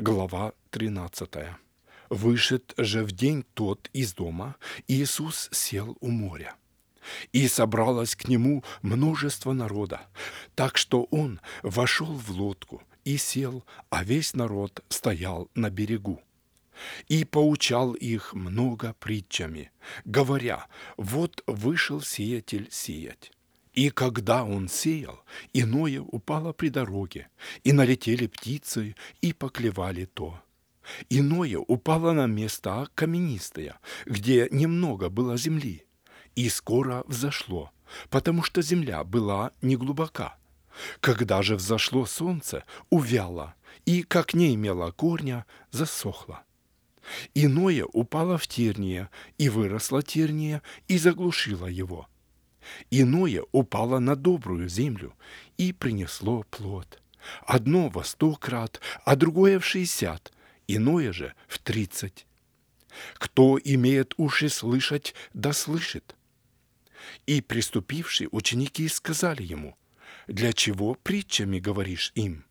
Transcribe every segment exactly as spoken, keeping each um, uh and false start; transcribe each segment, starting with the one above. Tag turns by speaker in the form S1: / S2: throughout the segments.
S1: Глава тринадцатая. Вышед же в день тот из дома, Иисус сел у моря. И собралось к нему множество народа, так что он вошел в лодку и сел, а весь народ стоял на берегу. И поучал их много притчами, говоря: вот вышел сеятель сеять. И когда он сеял, иное упало при дороге, и налетели птицы, и поклевали то. Иное упало на места каменистые, где немного было земли, и скоро взошло, потому что земля была неглубока. Когда же взошло солнце, увяло, и, как не имело корня, засохло. Иное упало в терние, и выросло терние, и заглушило его. Иное упало на добрую землю и принесло плод. Одно во сто крат, а другое в шестьдесят, иное же в тридцать. Кто имеет уши слышать, да слышит. И приступившие ученики сказали ему: для чего притчами говоришь им?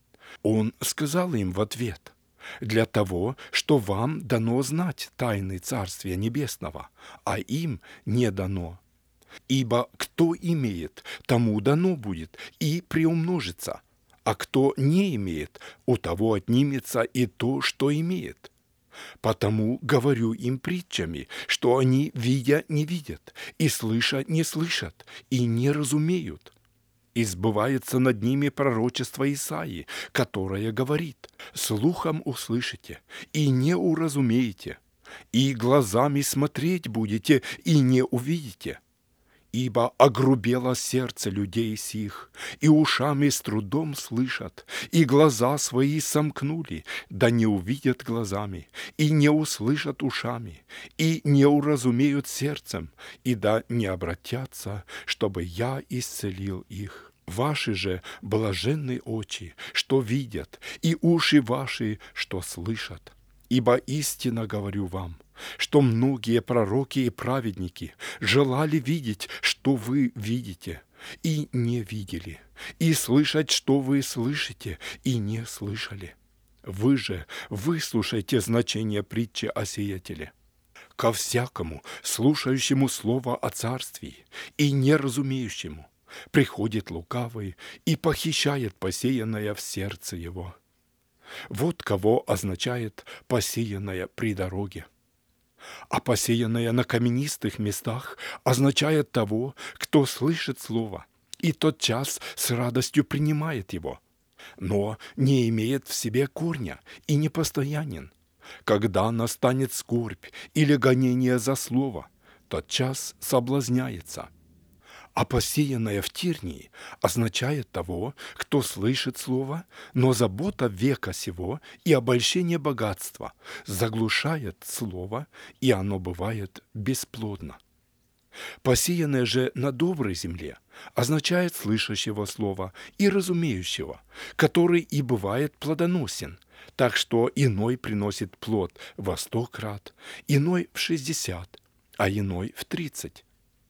S1: Он сказал им в ответ: для того, что вам дано знать тайны Царствия Небесного, а им не дано. Ибо кто имеет, тому дано будет и приумножится, а кто не имеет, у того отнимется и то, что имеет. Потому говорю им притчами, что они, видя, не видят, и слыша, не слышат, и не разумеют. И сбывается над ними пророчество Исаии, которое говорит: слухом услышите, и не уразумеете, и глазами смотреть будете, и не увидите. Ибо огрубело сердце людей сих, и ушами с трудом слышат, и глаза свои сомкнули, да не увидят глазами, и не услышат ушами, и не уразумеют сердцем, и да не обратятся, чтобы я исцелил их. Ваши же блаженны очи, что видят, и уши ваши, что слышат. Ибо истинно говорю вам, что многие пророки и праведники желали видеть, что вы видите, и не видели, и слышать, что вы слышите, и не слышали. Вы же выслушайте значение притчи о сеятеле. Ко всякому, слушающему слово о царствии и не разумеющему, приходит лукавый и похищает посеянное в сердце его. Вот кого означает посеянное при дороге. А посеянное на каменистых местах означает того, кто слышит слово и тотчас с радостью принимает его, но не имеет в себе корня и непостоянен. Когда настанет скорбь или гонение за слово, тотчас соблазняется. А посеянное в тернии означает того, кто слышит слово, но забота века сего и обольщение богатства заглушает слово, и оно бывает бесплодно. Посеянное же на доброй земле означает слышащего слова и разумеющего, который и бывает плодоносен, так что иной приносит плод во сто крат, иной в шестьдесят, а иной в тридцать.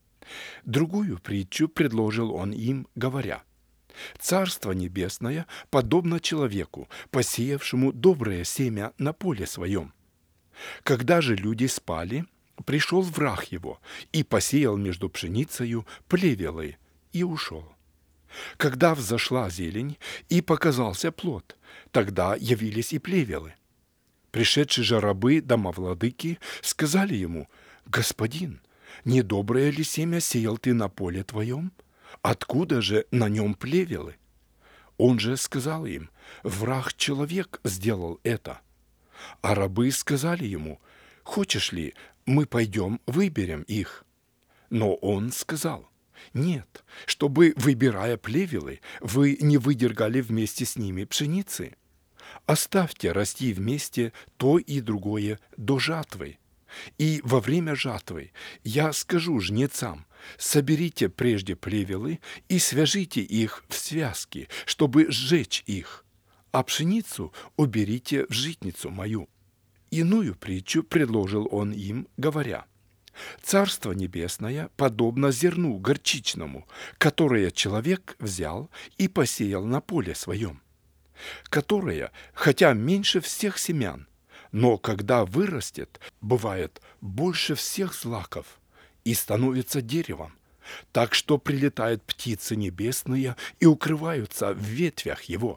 S1: Другую притчу предложил он им, говоря: «Царство небесное подобно человеку, посеявшему доброе семя на поле своем. Когда же люди спали, пришел враг его и посеял между пшеницею плевелы и ушел. Когда взошла зелень и показался плод, тогда явились и плевелы. Пришедшие же рабы домовладыки сказали ему: «Господин, недоброе ли семя сеял ты на поле твоем? Откуда же на нем плевелы?» Он же сказал им: «Враг человек сделал это». А рабы сказали ему: «Хочешь ли, мы пойдем выберем их?» Но он сказал: «Нет, чтобы, выбирая плевелы, вы не выдергали вместе с ними пшеницы. Оставьте расти вместе то и другое до жатвы. И во время жатвы я скажу жнецам: соберите прежде плевелы и свяжите их в связки, чтобы сжечь их, а пшеницу уберите в житницу мою». Иную притчу предложил он им, говоря: «Царство небесное подобно зерну горчичному, которое человек взял и посеял на поле своем. которое, хотя меньше всех семян, но когда вырастет, бывает больше всех злаков и становится деревом, так что прилетают птицы небесные и укрываются в ветвях его.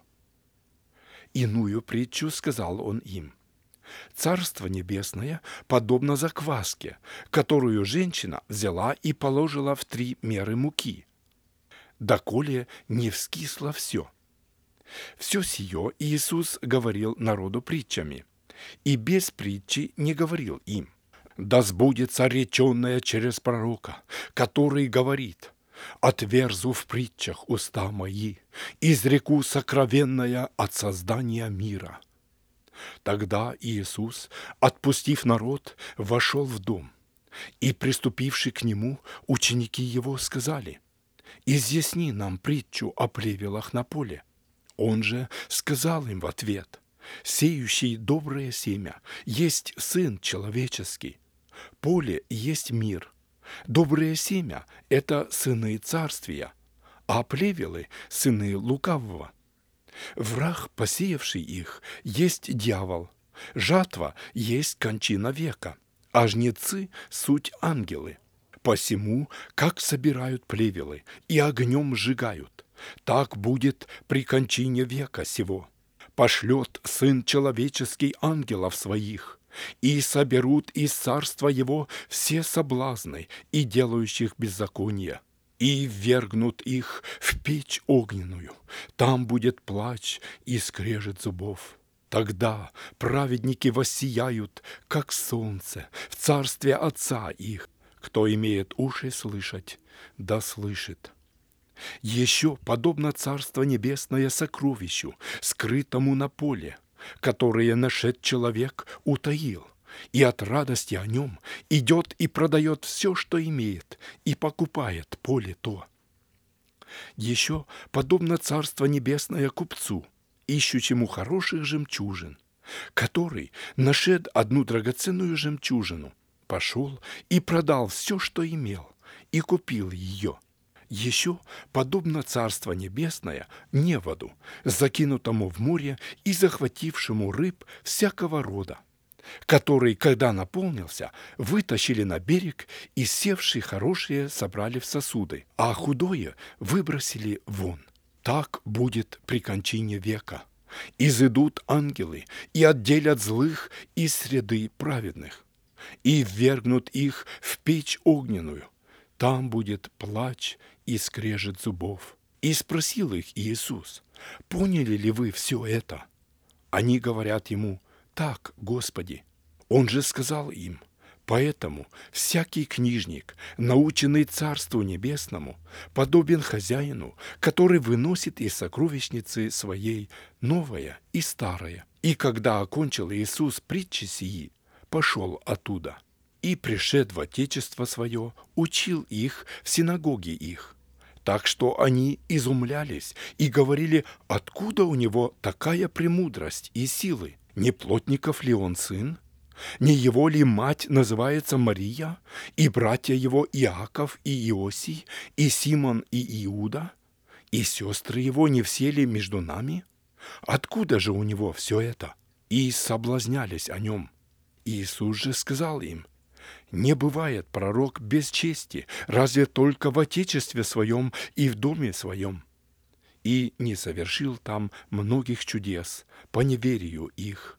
S1: Иную притчу сказал он им. Царство небесное подобно закваске, которую женщина взяла и положила в три меры муки, доколе не вскисло все. Все сие Иисус говорил народу притчами, и без притчи не говорил им. Да сбудется реченное через пророка, который говорит: «Отверзу в притчах уста мои, изреку сокровенное от создания мира». Тогда Иисус, отпустив народ, вошел в дом, и, приступивши к нему, ученики его сказали: «Изъясни нам притчу о плевелах на поле». Он же сказал им в ответ: «Сеющий доброе семя есть Сын Человеческий, поле есть мир, доброе семя – это сыны царствия, а плевелы – сыны лукавого. Враг, посеявший их, есть дьявол, жатва есть кончина века, а жнецы – суть ангелы. Посему, как собирают плевелы и огнем сжигают, так будет при кончине века сего. Пошлет Сын Человеческий ангелов своих, и соберут из царства его все соблазны и делающих беззаконие, и ввергнут их в печь огненную. Там будет плач и скрежет зубов. Тогда праведники воссияют, как солнце, в царстве Отца их. Кто имеет уши слышать, да слышит. Еще подобно Царство Небесное сокровищу, скрытому на поле, которое нашед человек утаил, и от радости о нем идет и продает все, что имеет, и покупает поле то. Еще подобно Царство Небесное купцу, ищущему хороших жемчужин, который нашед одну драгоценную жемчужину, пошел и продал все, что имел, и купил ее. Еще подобно Царство Небесное неводу, закинутому в море и захватившему рыб всякого рода, который, когда наполнился, вытащили на берег и севшие хорошие собрали в сосуды, а худое выбросили вон. Так будет при кончине века. Изыдут ангелы и отделят злых из среды праведных, и ввергнут их в печь огненную. Там будет плач и скрежет зубов. И спросил их Иисус: «Поняли ли вы все это?» Они говорят ему: «Так, Господи». Он же сказал им: «Поэтому всякий книжник, наученный Царству Небесному, подобен хозяину, который выносит из сокровищницы своей новое и старое». И когда окончил Иисус притчи сии, пошел оттуда. И, пришед в отечество свое, учил их в синагоге их, так что они изумлялись и говорили: откуда у него такая премудрость и силы? Не плотников ли он сын? Не его ли мать называется Мария, и братья его Иаков и Иосий, и Симон и Иуда, и сестры его не все ли между нами? Откуда же у него все это? И соблазнялись о нем. Иисус же сказал им: «Не бывает пророк без чести, разве только в отечестве своем и в доме своем». И не совершил там многих чудес по неверию их.